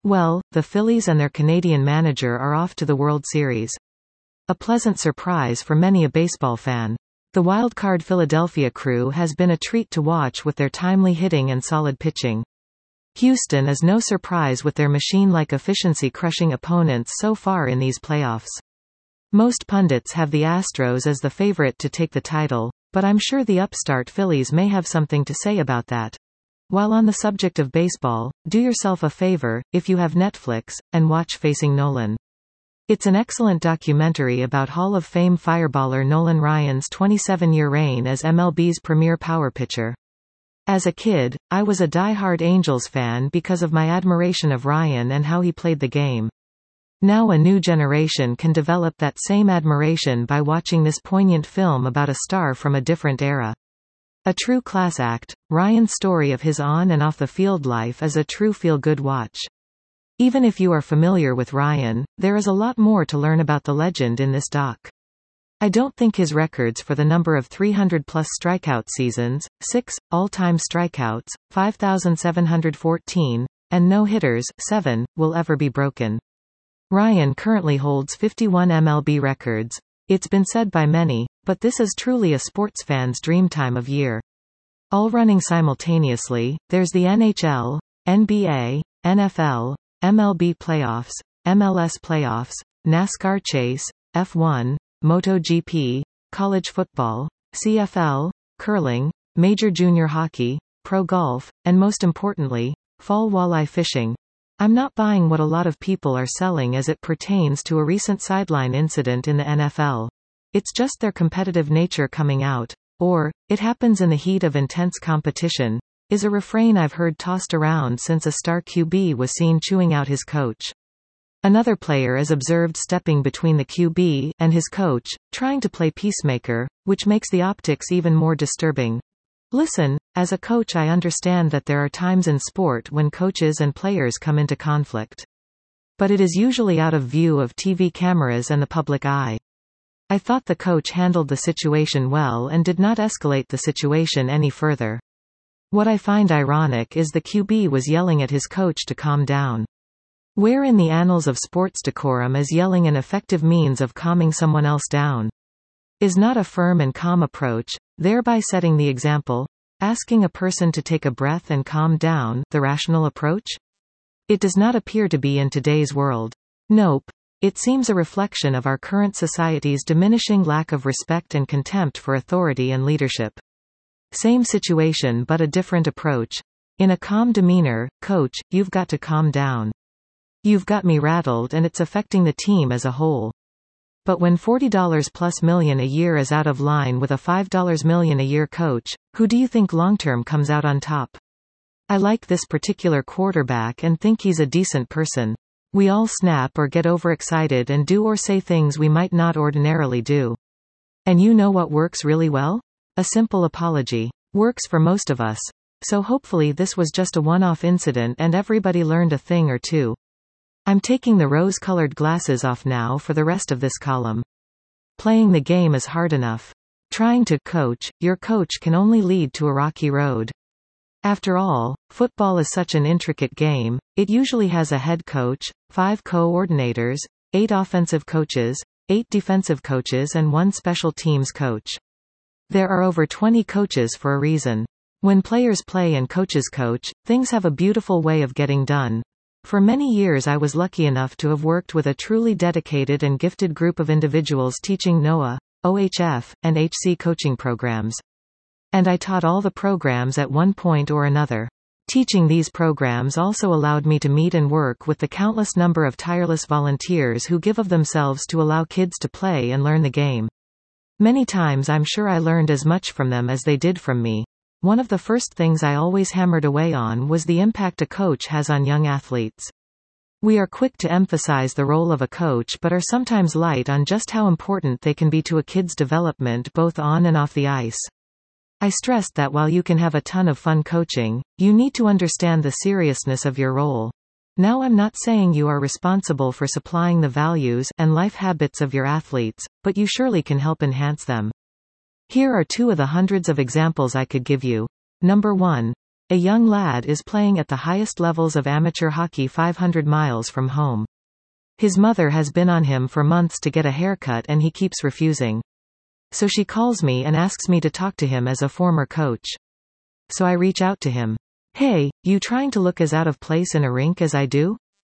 Well, the Phillies and their Canadian manager are off to the World Series. A pleasant surprise for many a baseball fan. The wild-card Philadelphia crew has been a treat to watch with their timely hitting and solid pitching. Houston is no surprise with their machine-like efficiency crushing opponents so far in these playoffs. Most pundits have the Astros as the favorite to take the title, but I'm sure the upstart Phillies may have something to say about that. While on the subject of baseball, do yourself a favor, if you have Netflix, and watch Facing Nolan. It's an excellent documentary about Hall of Fame fireballer Nolan Ryan's 27-year reign as MLB's premier power pitcher. As a kid, I was a die-hard Angels fan because of my admiration of Ryan and how he played the game. Now a new generation can develop that same admiration by watching this poignant film about a star from a different era. A true class act, Ryan's story of his on- and off-the-field life is a true feel-good watch. Even if you are familiar with Ryan, there is a lot more to learn about the legend in this doc. I don't think his records for the number of 300-plus strikeout seasons, 6 all-time strikeouts, 5,714, and no-hitters, 7, will ever be broken. Ryan currently holds 51 MLB records. It's been said by many, but this is truly a sports fan's dream time of year. All running simultaneously, there's the NHL, NBA, NFL, MLB playoffs, MLS playoffs, NASCAR chase, F1, MotoGP, college football, CFL, curling, major junior hockey, pro golf, and most importantly, fall walleye fishing. I'm not buying what a lot of people are selling as it pertains to a recent sideline incident in the NFL. It's just their competitive nature coming out. Or, it happens in the heat of intense competition, is a refrain I've heard tossed around since a star QB was seen chewing out his coach. Another player is observed stepping between the QB and his coach, trying to play peacemaker, which makes the optics even more disturbing. Listen, as a coach I understand that there are times in sport when coaches and players come into conflict. But it is usually out of view of TV cameras and the public eye. I thought the coach handled the situation well and did not escalate the situation any further. What I find ironic is the QB was yelling at his coach to calm down. Where in the annals of sports decorum is yelling an effective means of calming someone else down? Is not a firm and calm approach, thereby setting the example, asking a person to take a breath and calm down, the rational approach? It does not appear to be in today's world. Nope. It seems a reflection of our current society's diminishing lack of respect and contempt for authority and leadership. Same situation but a different approach. In a calm demeanor, coach, you've got to calm down. You've got me rattled and it's affecting the team as a whole. But when $40 plus million a year is out of line with a $5 million a year coach, who do you think long-term comes out on top? I like this particular quarterback and think he's a decent person. We all snap or get overexcited and do or say things we might not ordinarily do. And you know what works really well? A simple apology. Works for most of us. So hopefully this was just a one-off incident and everybody learned a thing or two. I'm taking the rose-colored glasses off now for the rest of this column. Playing the game is hard enough. Trying to coach your coach can only lead to a rocky road. After all, football is such an intricate game. It usually has a head coach, 5 coordinators, 8 offensive coaches, 8 defensive coaches and 1 special teams coach. There are over 20 coaches for a reason. When players play and coaches coach, things have a beautiful way of getting done. For many years I was lucky enough to have worked with a truly dedicated and gifted group of individuals teaching NOAA, OHF, and HC coaching programs. And I taught all the programs at one point or another. Teaching these programs also allowed me to meet and work with the countless number of tireless volunteers who give of themselves to allow kids to play and learn the game. Many times I'm sure I learned as much from them as they did from me. One of the first things I always hammered away on was the impact a coach has on young athletes. We are quick to emphasize the role of a coach but are sometimes light on just how important they can be to a kid's development both on and off the ice. I stressed that while you can have a ton of fun coaching, you need to understand the seriousness of your role. Now I'm not saying you are responsible for supplying the values and life habits of your athletes, but you surely can help enhance them. Here are 2 of the hundreds of examples I could give you. Number 1. A young lad is playing at the highest levels of amateur hockey 500 miles from home. His mother has been on him for months to get a haircut and he keeps refusing. So she calls me and asks me to talk to him as a former coach. So I reach out to him. Hey, you trying to look as out of place in a rink as I do?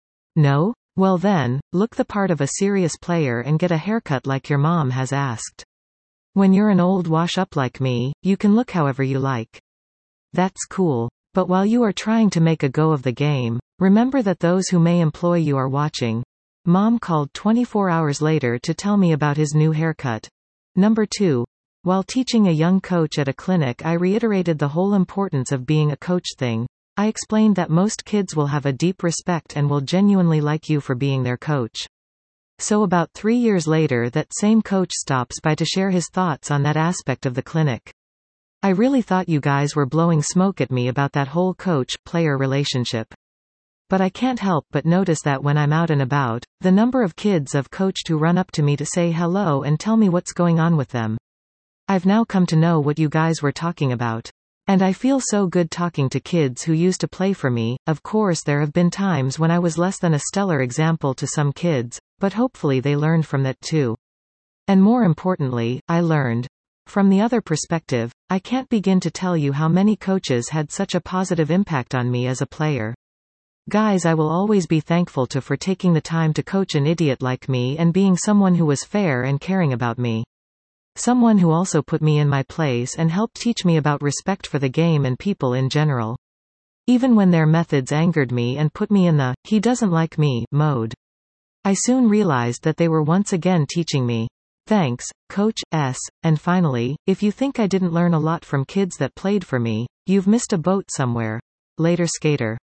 No? Well then, look the part of a serious player and get a haircut like your mom has asked. When you're an old wash-up like me, you can look however you like. That's cool. But while you are trying to make a go of the game, remember that those who may employ you are watching. Mom called 24 hours later to tell me about his new haircut. Number 2. While teaching a young coach at a clinic, I reiterated the whole importance of being a coach thing. I explained that most kids will have a deep respect and will genuinely like you for being their coach. So about 3 years later, that same coach stops by to share his thoughts on that aspect of the clinic. I really thought you guys were blowing smoke at me about that whole coach-player relationship. But I can't help but notice that when I'm out and about, the number of kids I've coached who run up to me to say hello and tell me what's going on with them. I've now come to know what you guys were talking about. And I feel so good talking to kids who used to play for me. Of course, there have been times when I was less than a stellar example to some kids, but hopefully they learned from that too. And more importantly, I learned. From the other perspective, I can't begin to tell you how many coaches had such a positive impact on me as a player. Guys I will always be thankful to for taking the time to coach an idiot like me and being someone who was fair and caring about me. Someone who also put me in my place and helped teach me about respect for the game and people in general. Even when their methods angered me and put me in the, he doesn't like me, mode. I soon realized that they were once again teaching me. Thanks, Coach S. And finally, if you think I didn't learn a lot from kids that played for me, you've missed a boat somewhere. Later, skater.